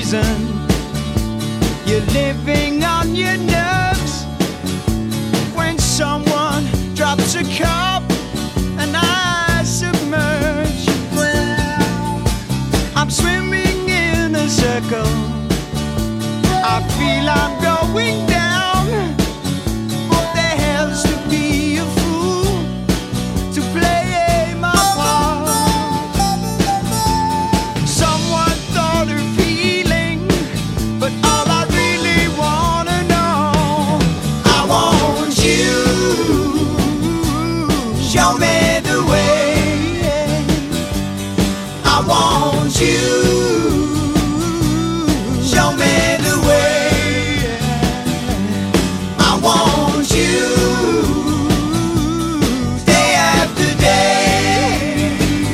reason. You're living on your nerves when someone drops a cup and I submerge. I'm swimming in a circle. I feel I'm going down. There has to be a fool to play my part. Someone thought of healing, but all I really wanna know, I want you. Show me the way. I want you. Show me the way. I want you. Day after day.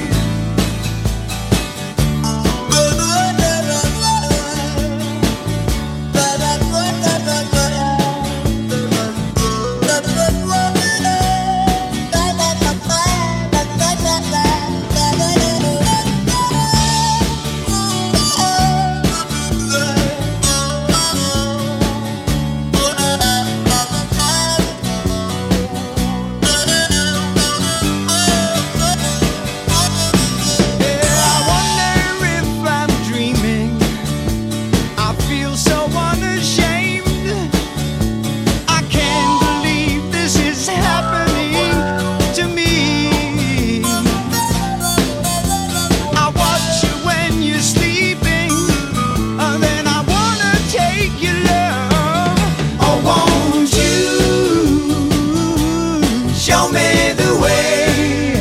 Show me the way.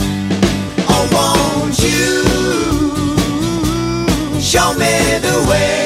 I want you. Show me the way.